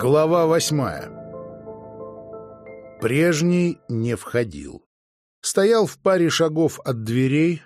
Глава 8. Прежний не входил. Стоял в паре шагов от дверей,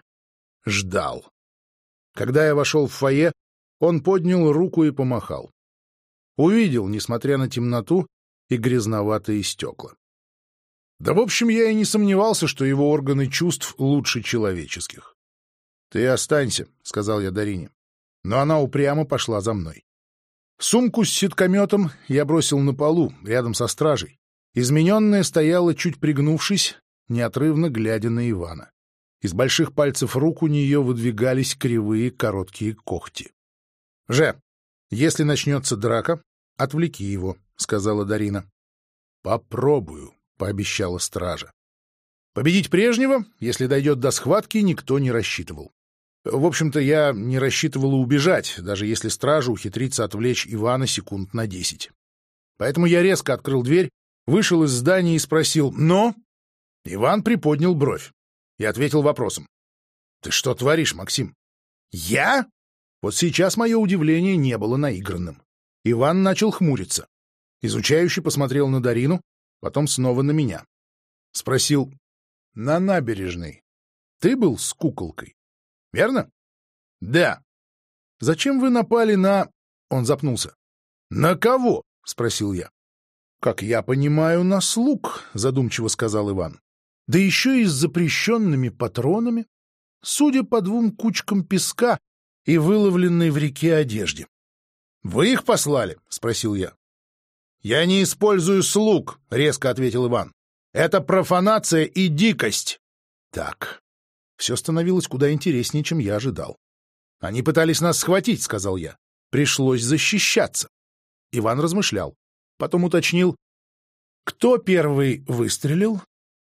ждал. Когда я вошел в фойе, он поднял руку и помахал. Увидел, несмотря на темноту и грязноватые стекла. Да, в общем, я и не сомневался, что его органы чувств лучше человеческих. — Ты останься, — сказал я Дарине. Но она упрямо пошла за мной. Сумку с ситкометом я бросил на полу, рядом со стражей. Измененная стояла, чуть пригнувшись, неотрывно глядя на Ивана. Из больших пальцев рук у нее выдвигались кривые короткие когти. — Же, если начнется драка, отвлеки его, — сказала Дарина. — Попробую, — пообещала стража. Победить прежнего, если дойдет до схватки, никто не рассчитывал. В общем-то, я не рассчитывала убежать, даже если стража ухитрится отвлечь Ивана секунд на 10. Поэтому я резко открыл дверь, вышел из здания и спросил «Но?». Иван приподнял бровь и ответил вопросом. «Ты что творишь, Максим?» «Я?» Вот сейчас мое удивление не было наигранным. Иван начал хмуриться. Изучающе посмотрел на Дарину, потом снова на меня. Спросил «На набережной ты был с куколкой? Верно?» «Да». «Зачем вы напали на...» Он запнулся. «На кого?» — спросил я. «Как я понимаю, на слуг», — задумчиво сказал Иван. «Да еще и с запрещенными патронами, судя по 2 кучкам песка и выловленной в реке одежде». «Вы их послали?» — спросил я. «Я не использую слуг», — резко ответил Иван. «Это профанация и дикость». «Так». Все становилось куда интереснее, чем я ожидал. «Они пытались нас схватить», — сказал я. «Пришлось защищаться». Иван размышлял. Потом уточнил. «Кто первый выстрелил?»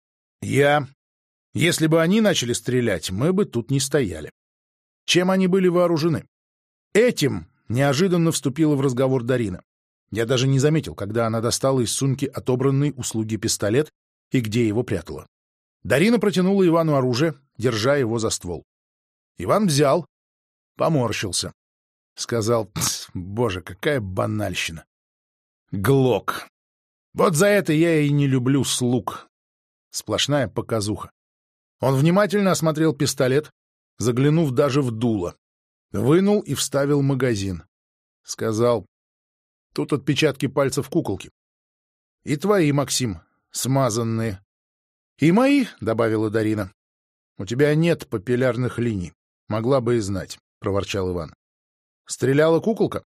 «Я. Если бы они начали стрелять, мы бы тут не стояли». «Чем они были вооружены?» «Этим», — неожиданно вступила в разговор Дарина. Я даже не заметил, когда она достала из сумки отобранный у слуги пистолет и где его прятала. Дарина протянула Ивану оружие, держа его за ствол. Иван взял, поморщился. Сказал, боже, какая банальщина. Глок. Вот за это я и не люблю слуг. Сплошная показуха. Он внимательно осмотрел пистолет, заглянув даже в дуло. Вынул и вставил магазин. Сказал, тут отпечатки пальцев куколки. И твои, Максим, смазанные. «И мои», — добавила Дарина. «У тебя нет папиллярных линий. Могла бы и знать», — проворчал Иван. «Стреляла куколка?»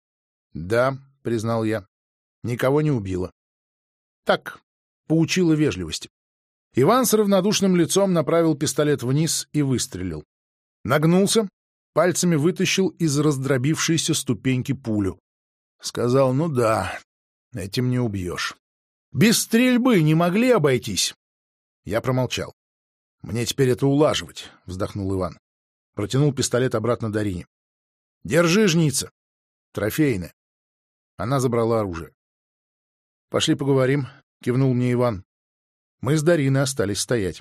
«Да», — признал я. «Никого не убила». «Так», — поучила вежливости. Иван с равнодушным лицом направил пистолет вниз и выстрелил. Нагнулся, пальцами вытащил из раздробившейся ступеньки пулю. Сказал, ну да, этим не убьешь. «Без стрельбы не могли обойтись?» Я промолчал. «Мне теперь это улаживать», — вздохнул Иван. Протянул пистолет обратно Дарине. «Держи, жница. Трофейная». Она забрала оружие. «Пошли поговорим», — кивнул мне Иван. Мы с Дариной остались стоять.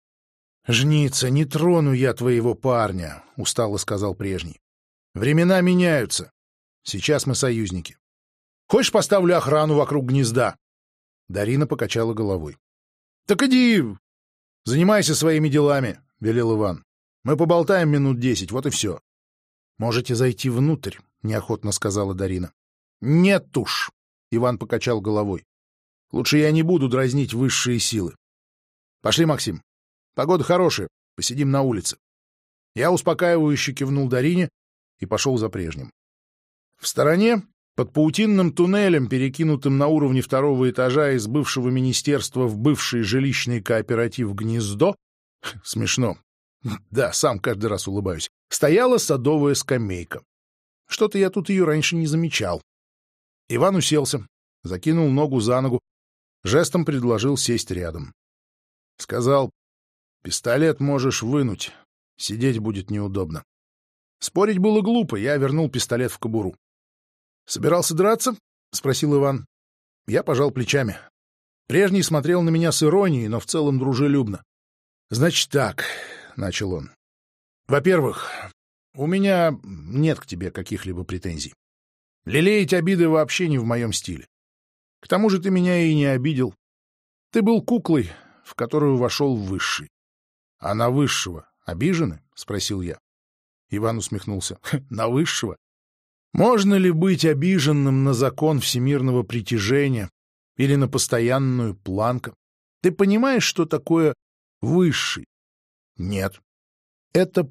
«Жница, не трону я твоего парня», — устало сказал прежний. «Времена меняются. Сейчас мы союзники. Хочешь, поставлю охрану вокруг гнезда?» Дарина покачала головой. «Так иди, занимайся своими делами», — велел Иван. «Мы поболтаем минут 10, вот и все». «Можете зайти внутрь», — неохотно сказала Дарина. «Нет уж», — Иван покачал головой. «Лучше я не буду дразнить высшие силы. Пошли, Максим. Погода хорошая, посидим на улице». Я успокаивающе кивнул Дарине и пошел за прежним. В стороне, под паутинным туннелем, перекинутым на уровне 2-го этажа из бывшего министерства в бывший жилищный кооператив «Гнездо», смешно, да, сам каждый раз улыбаюсь, стояла садовая скамейка. Что-то я тут ее раньше не замечал. Иван уселся, закинул ногу за ногу, жестом предложил сесть рядом. Сказал, пистолет можешь вынуть, сидеть будет неудобно. Спорить было глупо, я вернул пистолет в кобуру. «Собирался драться?» — спросил Иван. Я пожал плечами. Прежний смотрел на меня с иронией, но в целом дружелюбно. «Значит так», — начал он. «Во-первых, у меня нет к тебе каких-либо претензий. Лелеять обиды вообще не в моем стиле. К тому же ты меня и не обидел. Ты был куклой, в которую вошел высший. — А на высшего обижены? — спросил я. Иван усмехнулся. — На высшего? Можно ли быть обиженным на закон всемирного притяжения или на постоянную планку? Ты понимаешь, что такое высший? — Нет. Это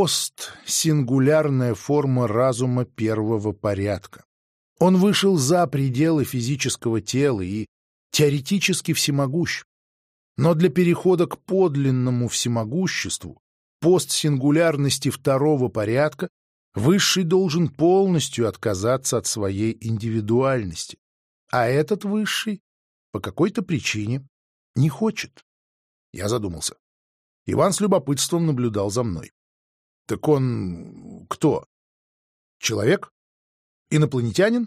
постсингулярная форма разума первого порядка. Он вышел за пределы физического тела и теоретически всемогущ. Но для перехода к подлинному всемогуществу, постсингулярности второго порядка, высший должен полностью отказаться от своей индивидуальности. А этот высший по какой-то причине не хочет. Я задумался. Иван с любопытством наблюдал за мной. — Так он кто? Человек? Инопланетянин?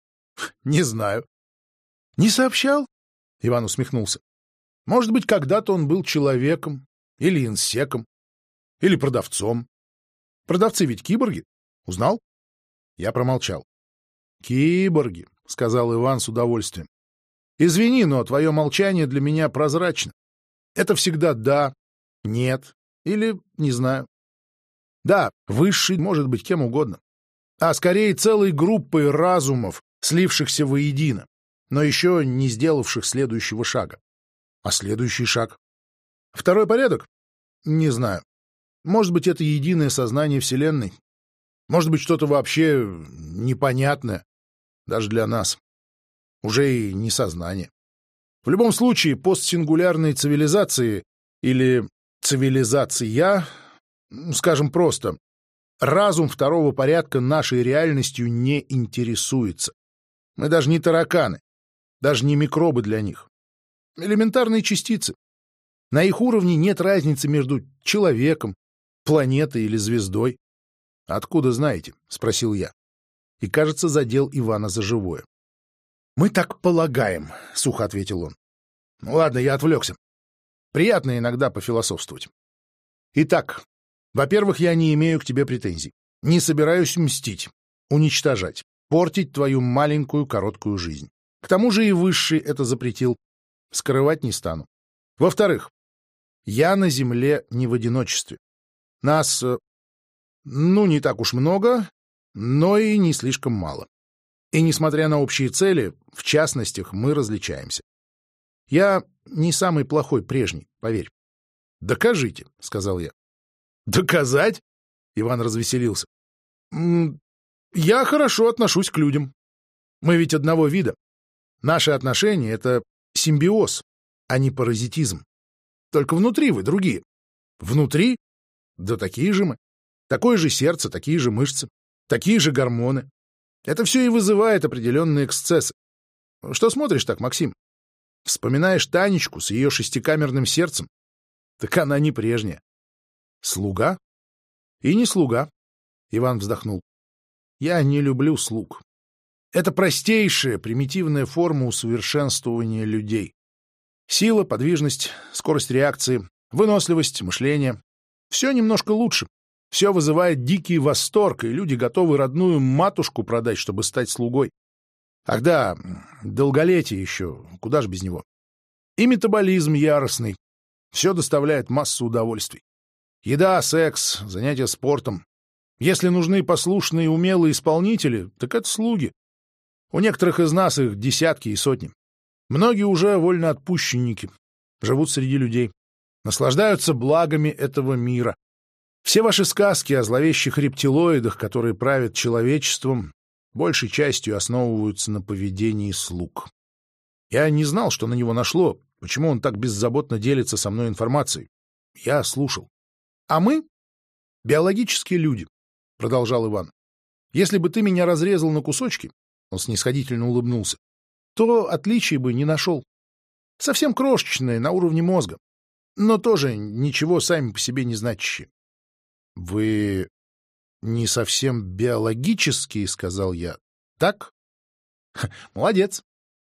— Не знаю. — Не сообщал? — Иван усмехнулся. — Может быть, когда-то он был человеком, или инсеком, или продавцом. Продавцы ведь киборги. Узнал? Я промолчал. — Киборги, — сказал Иван с удовольствием. — Извини, но твое молчание для меня прозрачно. Это всегда да, нет или не знаю. Да, высший может быть кем угодно, а скорее целой группой разумов, слившихся воедино, но еще не сделавших следующего шага. А следующий шаг? Второй порядок? Не знаю. Может быть, это единое сознание Вселенной. Может быть, что-то вообще непонятное, даже для нас. Уже и не сознание. В любом случае, постсингулярные цивилизации или цивилизация, скажем просто, разум второго порядка нашей реальностью не интересуется. Мы даже не тараканы, даже не микробы для них. Элементарные частицы. На их уровне нет разницы между человеком, планетой или звездой. — Откуда знаете? — спросил я. И, кажется, задел Ивана за живое. — Мы так полагаем, — сухо ответил он. — Ну ладно, я отвлекся. Приятно иногда пофилософствовать. Итак, во-первых, я не имею к тебе претензий. Не собираюсь мстить, уничтожать, портить твою маленькую короткую жизнь. К тому же и Высший это запретил. Скрывать не стану. Во-вторых, я на Земле не в одиночестве. Нас, не так уж много, но и не слишком мало. И несмотря на общие цели, в частностях мы различаемся. Я не самый плохой прежний, поверь. — Докажите, — сказал я. — Доказать? — Иван развеселился. — Я хорошо отношусь к людям. Мы ведь одного вида. Наши отношения — это симбиоз, а не паразитизм. Только внутри вы другие. Внутри? Да такие же мы. Такое же сердце, такие же мышцы, такие же гормоны. Это все и вызывает определенные эксцессы. Что смотришь так, Максим? Вспоминаешь Танечку с ее шестикамерным сердцем? Так она не прежняя. Слуга? И не слуга. Иван вздохнул. Я не люблю слуг. Это простейшая, примитивная форма усовершенствования людей. Сила, подвижность, скорость реакции, выносливость, мышление. Все немножко лучше. Все вызывает дикий восторг, и люди готовы родную матушку продать, чтобы стать слугой. Ах да, долголетие еще, куда ж без него. И метаболизм яростный. Все доставляет массу удовольствий. Еда, секс, занятия спортом. Если нужны послушные и умелые исполнители, так это слуги. У некоторых из нас их десятки и сотни. Многие уже вольноотпущенники, живут среди людей, наслаждаются благами этого мира. Все ваши сказки о зловещих рептилоидах, которые правят человечеством, большей частью основываются на поведении слуг. Я не знал, что на него нашло, почему он так беззаботно делится со мной информацией. Я слушал. А мы — биологические люди, — продолжал Иван. Если бы ты меня разрезал на кусочки, — он снисходительно улыбнулся, — то отличий бы не нашел. Совсем крошечные, на уровне мозга, но тоже ничего сами по себе не значащие. — Вы не совсем биологические, — сказал я. — Так? — Молодец.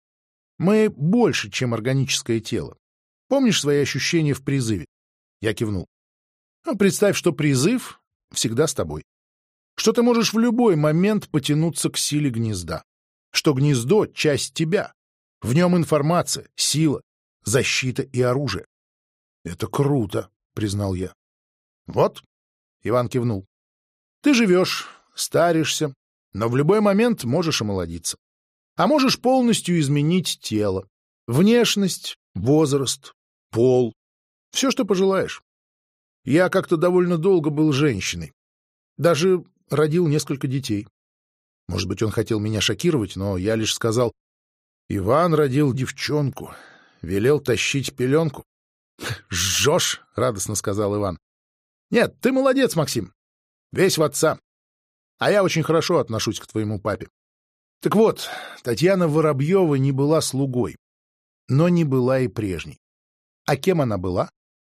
Мы больше, чем органическое тело. Помнишь свои ощущения в призыве? Я кивнул. Ну, представь, что призыв всегда с тобой. Что ты можешь в любой момент потянуться к силе гнезда. Что гнездо — часть тебя. В нем информация, сила, защита и оружие. — Это круто, — признал я. — Вот, — Иван кивнул. — Ты живешь, старишься, но в любой момент можешь омолодиться. А можешь полностью изменить тело, внешность, возраст, пол, все, что пожелаешь. Я как-то довольно долго был женщиной. Даже родил несколько детей. Может быть, он хотел меня шокировать, но я лишь сказал: «Иван родил девчонку, велел тащить пеленку». «Жжешь!» — радостно сказал Иван. «Нет, ты молодец, Максим. Весь в отца. А я очень хорошо отношусь к твоему папе». Так вот, Татьяна Воробьева не была слугой, но не была и прежней. А кем она была?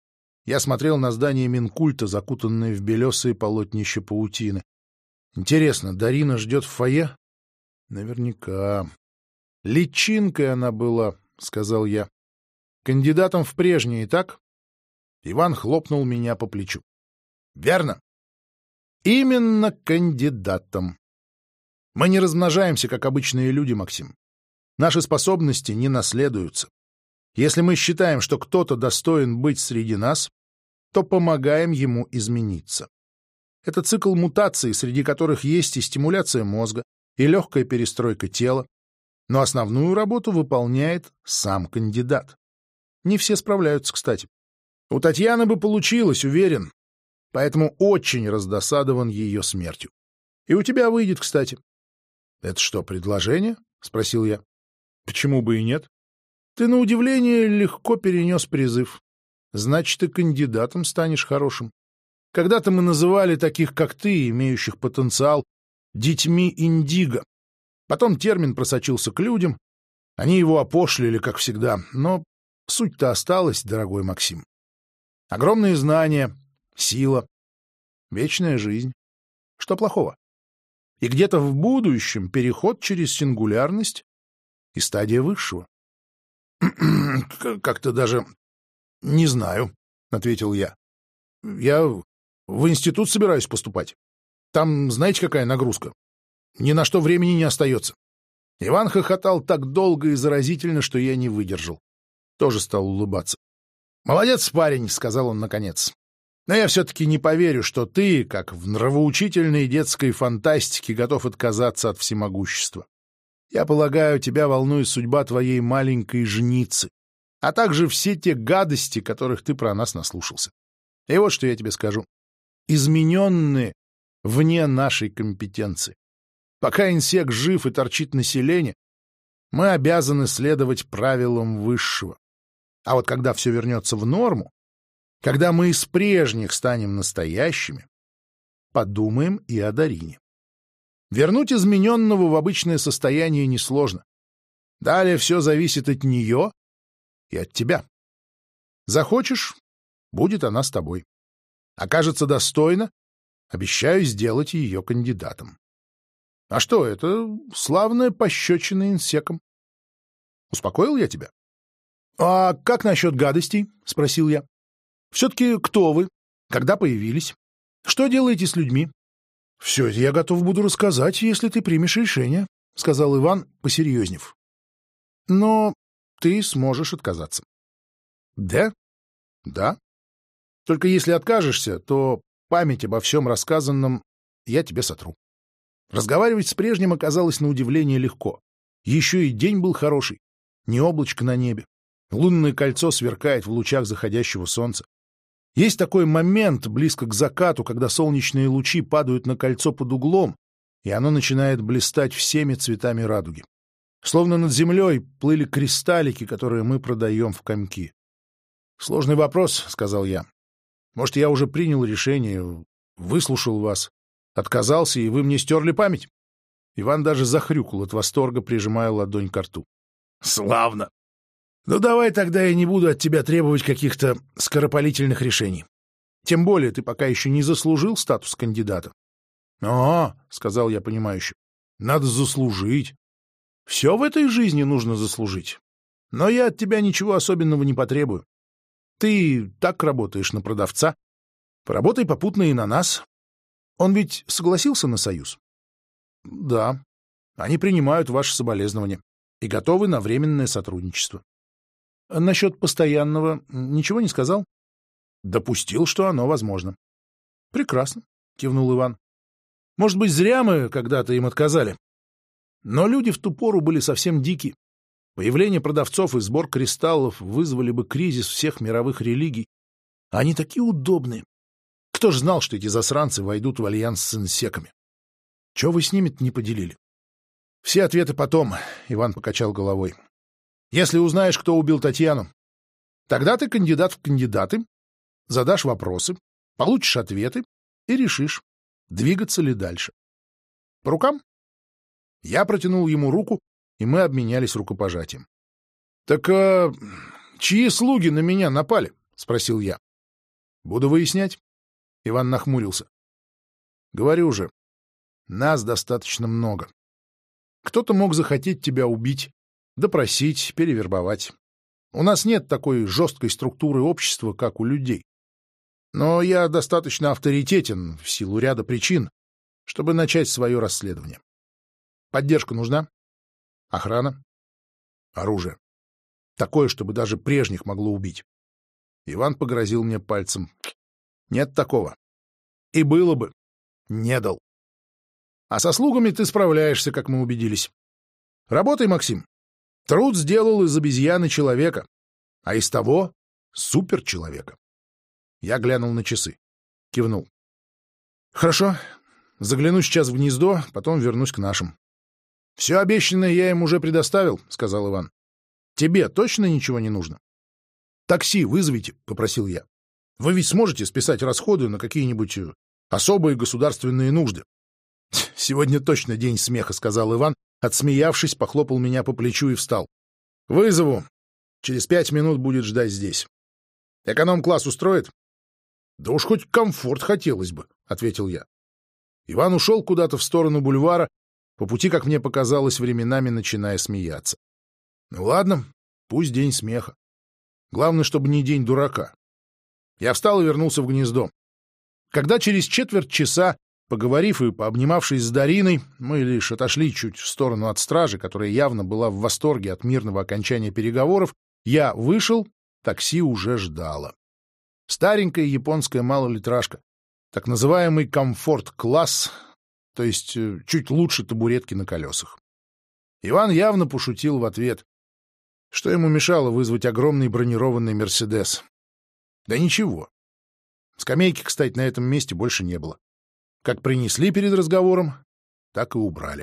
Я смотрел на здание Минкульта, закутанное в белесые полотнища паутины. Интересно, Дарина ждет в фойе? Наверняка. Личинкой она была, — сказал я. Кандидатом в прежние, так? Иван хлопнул меня по плечу. Верно. Именно кандидатом. Мы не размножаемся, как обычные люди, Максим. Наши способности не наследуются. Если мы считаем, что кто-то достоин быть среди нас, то помогаем ему измениться. Это цикл мутаций, среди которых есть и стимуляция мозга, и легкая перестройка тела, но основную работу выполняет сам кандидат. Не все справляются, кстати. У Татьяны бы получилось, уверен, поэтому очень раздосадован ее смертью. И у тебя выйдет, кстати. — Это что, предложение? — спросил я. — Почему бы и нет? Ты, на удивление, легко перенес призыв. Значит, и кандидатом станешь хорошим. Когда-то мы называли таких, как ты, имеющих потенциал, детьми индиго. Потом термин просочился к людям. Они его опошлили, как всегда. Но суть-то осталась, дорогой Максим. Огромные знания, сила, вечная жизнь. Что плохого? И где-то в будущем переход через сингулярность и стадия высшего. Как-то даже не знаю, — ответил я. Я в институт собираюсь поступать. Там знаете, какая нагрузка? Ни на что времени не остается. Иван хохотал так долго и заразительно, что я не выдержал. Тоже стал улыбаться. «Молодец, парень», — сказал он наконец. «Но я все-таки не поверю, что ты, как в нравоучительной детской фантастике, готов отказаться от всемогущества. Я полагаю, тебя волнует судьба твоей маленькой жницы, а также все те гадости, которых ты про нас наслушался. И вот что я тебе скажу. Измененные вне нашей компетенции. Пока инсект жив и торчит население, мы обязаны следовать правилам высшего. А вот когда все вернется в норму, когда мы из прежних станем настоящими, подумаем и о Дарине. Вернуть измененного в обычное состояние несложно. Далее все зависит от нее и от тебя. Захочешь — будет она с тобой. Окажется достойна — обещаю сделать ее кандидатом. А что, это славная пощечина инсеком. Успокоил я тебя? — А как насчет гадостей? — спросил я. — Все-таки кто вы? Когда появились? Что делаете с людьми? — Все это я готов буду рассказать, если ты примешь решение, — сказал Иван, посерьезнев. — Но ты сможешь отказаться. — Да? — Да. Только если откажешься, то память обо всем рассказанном я тебе сотру. Разговаривать с прежним оказалось на удивление легко. Еще и день был хороший, не облачко на небе. Лунное кольцо сверкает в лучах заходящего солнца. Есть такой момент близко к закату, когда солнечные лучи падают на кольцо под углом, и оно начинает блистать всеми цветами радуги. Словно над землей плыли кристаллики, которые мы продаем в комки. «Сложный вопрос», — сказал я. «Может, я уже принял решение, выслушал вас, отказался, и вы мне стерли память?» Иван даже захрюкал от восторга, прижимая ладонь к рту. «Славно! Ну, давай тогда я не буду от тебя требовать каких-то скоропалительных решений. Тем более ты пока еще не заслужил статус кандидата». «Ага», — сказал я понимающе, — «надо заслужить. Все в этой жизни нужно заслужить. Но я от тебя ничего особенного не потребую. Ты так работаешь на продавца. Поработай попутно и на нас. Он ведь согласился на союз?» «Да. Они принимают ваши соболезнования. и готовы на временное сотрудничество. Насчет постоянного ничего не сказал? Допустил, что оно возможно. Прекрасно, кивнул Иван. Может быть, зря мы когда-то им отказали. Но люди в ту пору были совсем дикие. Появление продавцов и сбор кристаллов вызвали бы кризис всех мировых религий. А они такие удобные. Кто ж знал, что эти засранцы войдут в альянс с инсеками? Чего вы с ними-то не поделили? Все ответы потом, — Иван покачал головой. Если узнаешь, кто убил Татьяну, тогда ты кандидат в кандидаты, задашь вопросы, получишь ответы и решишь, двигаться ли дальше. По рукам? Я протянул ему руку, и мы обменялись рукопожатием. — Так чьи слуги на меня напали? — спросил я. — Буду выяснять. Иван нахмурился. — Говорю же, нас достаточно много. Кто-то мог захотеть тебя убить, допросить, перевербовать. У нас нет такой жесткой структуры общества, как у людей. Но я достаточно авторитетен в силу ряда причин, чтобы начать свое расследование. Поддержка нужна? Охрана? Оружие. Такое, чтобы даже прежних могло убить. Иван погрозил мне пальцем. Нет такого. И было бы. Не дал. А со слугами ты справляешься, как мы убедились. Работай, Максим. Труд сделал из обезьяны человека, а из того — суперчеловека. Я глянул на часы. Кивнул. Хорошо. Загляну сейчас в гнездо, потом вернусь к нашим. Все обещанное я им уже предоставил, — сказал Иван. Тебе точно ничего не нужно? Такси вызовите, — попросил я. Вы ведь сможете списать расходы на какие-нибудь особые государственные нужды. Сегодня точно день смеха, — сказал Иван, отсмеявшись, похлопал меня по плечу и встал. Вызову. Через 5 минут будет ждать здесь. Эконом-класс устроит? Да уж хоть комфорт хотелось бы, — ответил я. Иван ушел куда-то в сторону бульвара, по пути, как мне показалось, временами начиная смеяться. Ну ладно, пусть день смеха. Главное, чтобы не день дурака. Я встал и вернулся в гнездо. Когда через четверть часа, поговорив и пообнимавшись с Дариной, мы лишь отошли чуть в сторону от стражи, которая явно была в восторге от мирного окончания переговоров, я вышел, такси уже ждало. Старенькая японская малолитражка, так называемый комфорт-класс, то есть чуть лучше табуретки на колесах. Иван явно пошутил в ответ. Что ему мешало вызвать огромный бронированный «Мерседес»? Да ничего. Скамейки, кстати, на этом месте больше не было. Как принесли перед разговором, так и убрали.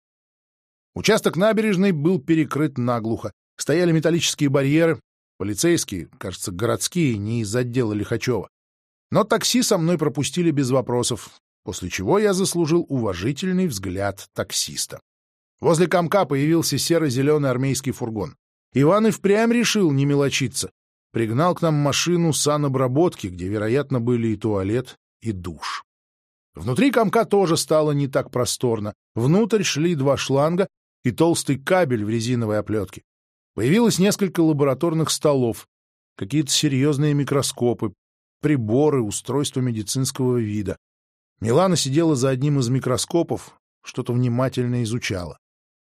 Участок набережной был перекрыт наглухо. Стояли металлические барьеры, полицейские, кажется, городские, не из отдела Лихачева. Но такси со мной пропустили без вопросов, после чего я заслужил уважительный взгляд таксиста. Возле комка появился серо-зеленый армейский фургон. Иван и впрямь решил не мелочиться. Пригнал к нам машину санобработки, где, вероятно, были и туалет, и душ. Внутри комка тоже стало не так просторно. Внутрь шли 2 шланга и толстый кабель в резиновой оплетке. Появилось несколько лабораторных столов, какие-то серьезные микроскопы, приборы, устройства медицинского вида. Милана сидела за одним из микроскопов, что-то внимательно изучала.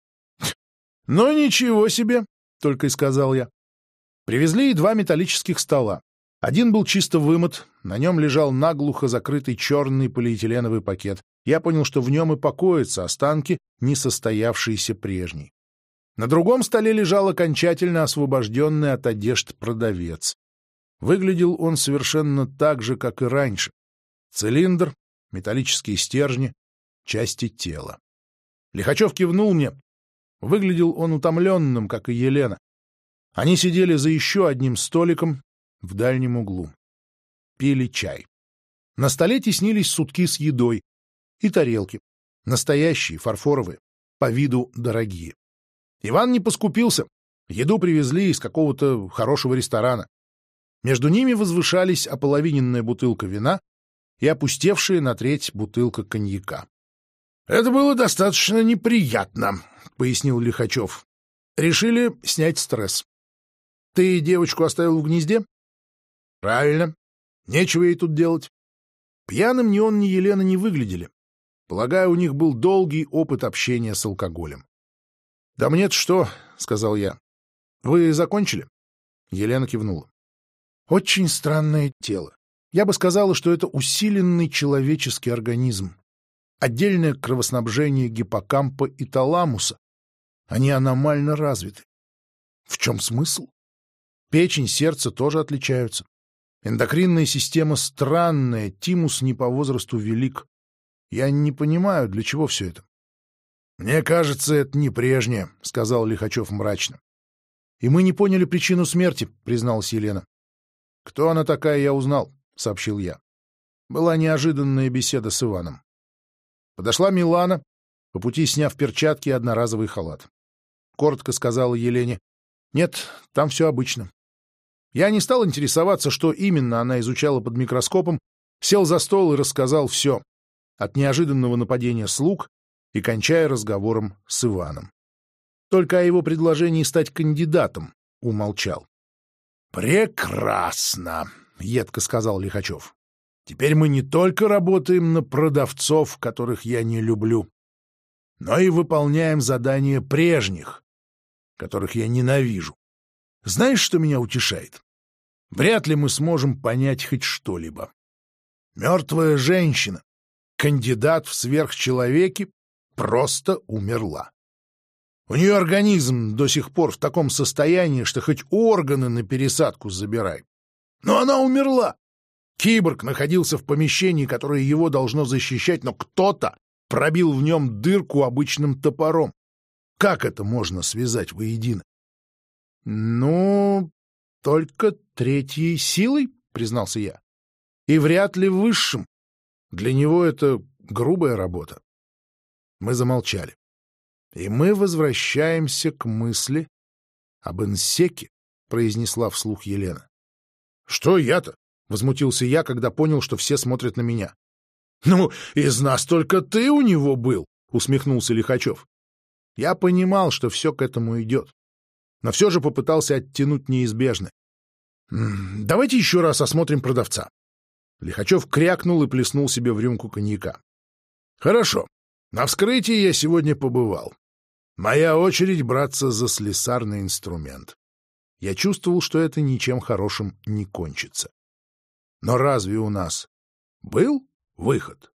«Ну, ничего себе!» — только и сказал я. Привезли и 2 металлических стола. Один был чисто вымыт, на нем лежал наглухо закрытый черный полиэтиленовый пакет. Я понял, что в нем и покоятся останки, не состоявшиеся прежней. На другом столе лежал окончательно освобожденный от одежд продавец. Выглядел он совершенно так же, как и раньше. Цилиндр, металлические стержни, части тела. Лихачев кивнул мне. Выглядел он утомленным, как и Елена. Они сидели за еще одним столиком в дальнем углу. Пили чай. На столе теснились сутки с едой и тарелки. Настоящие, фарфоровые, по виду дорогие. Иван не поскупился. Еду привезли из какого-то хорошего ресторана. Между ними возвышались ополовиненная бутылка вина и опустевшая на треть бутылка коньяка. — Это было достаточно неприятно, — пояснил Лихачев. — Решили снять стресс. — Ты девочку оставил в гнезде? — Правильно. Нечего ей тут делать. Пьяным ни он, ни Елена не выглядели. Полагаю, у них был долгий опыт общения с алкоголем. — Да мне-то что, сказал я. Вы закончили? Елена кивнула. Очень странное тело. Я бы сказала, что это усиленный человеческий организм. Отдельное кровоснабжение гиппокампа и таламуса. Они аномально развиты. В чем смысл? Печень, сердце тоже отличаются. Эндокринная система странная, тимус не по возрасту велик. Я не понимаю, для чего все это. — Мне кажется, это не прежнее, — сказал Лихачев мрачно. — И мы не поняли причину смерти, — призналась Елена. — Кто она такая, я узнал, — сообщил я. Была неожиданная беседа с Иваном. Подошла Милана, по пути сняв перчатки и одноразовый халат. Коротко сказала Елене: «Нет, там все обычно». Я не стал интересоваться, что именно она изучала под микроскопом, сел за стол и рассказал все, от неожиданного нападения слуг и кончая разговором с Иваном. Только о его предложении стать кандидатом умолчал. «Прекрасно!» — едко сказал Лихачев. «Теперь мы не только работаем на продавцов, которых я не люблю, но и выполняем задания прежних, которых я ненавижу. Знаешь, что меня утешает? Вряд ли мы сможем понять хоть что-либо. Мертвая женщина, кандидат в сверхчеловеки, просто умерла. У нее организм до сих пор в таком состоянии, что хоть органы на пересадку забирай. Но она умерла. Киборг находился в помещении, которое его должно защищать, но кто-то пробил в нем дырку обычным топором. Как это можно связать воедино? — Ну, только третьей силой, — признался я. — И вряд ли высшим. Для него это грубая работа. Мы замолчали. И мы возвращаемся к мысли об инсеке, — произнесла вслух Елена. — Что я-то? — возмутился я, когда понял, что все смотрят на меня. — Ну, из нас только ты у него был, — усмехнулся Лихачев. Я понимал, что все к этому идет, но все же попытался оттянуть неизбежное. «Давайте еще раз осмотрим продавца». Лихачев крякнул и плеснул себе в рюмку коньяка. «Хорошо. На вскрытии я сегодня побывал. Моя очередь браться за слесарный инструмент. Я чувствовал, что это ничем хорошим не кончится. Но разве у нас был выход?»